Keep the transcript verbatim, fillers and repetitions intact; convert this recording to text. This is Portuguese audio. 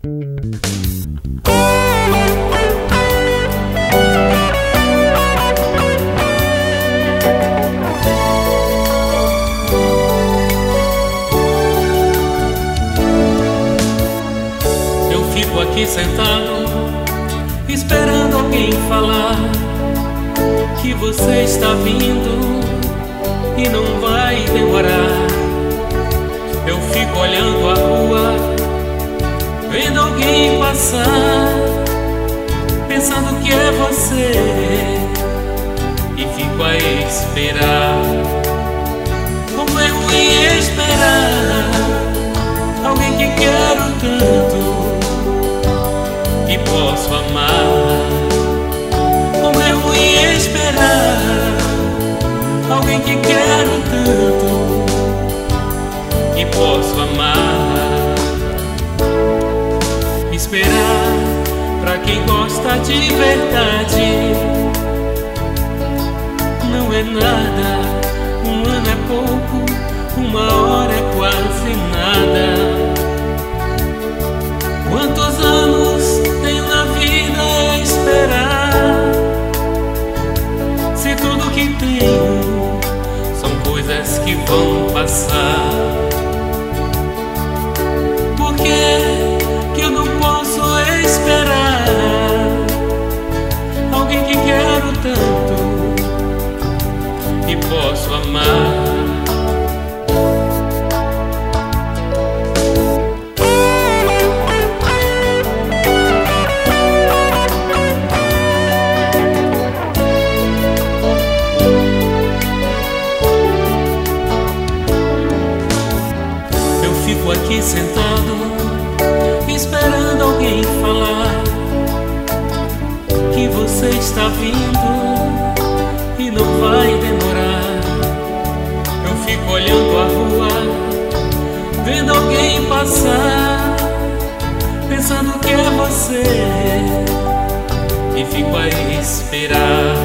Eu fico aqui sentado, esperando alguém falar que você está vindo e não vai demorar. Eu fico olhando a rua, vendo alguém passar, pensando que é você, e fico a esperar. Como é ruim esperar alguém que quero tanto e posso amar. Como é ruim esperar alguém que quero tanto e posso amar. Esperar pra quem gosta de verdade não é nada. Um ano é pouco, uma hora é quase nada. Quantos anos tenho na vida a esperar, se tudo que tenho são coisas que vão passar? Por que que eu não posso esperar alguém que quero tanto e posso amar? Fico aqui sentado, esperando alguém falar que você está vindo e não vai demorar. Eu fico olhando a rua, vendo alguém passar, pensando que é você, e fico a esperar.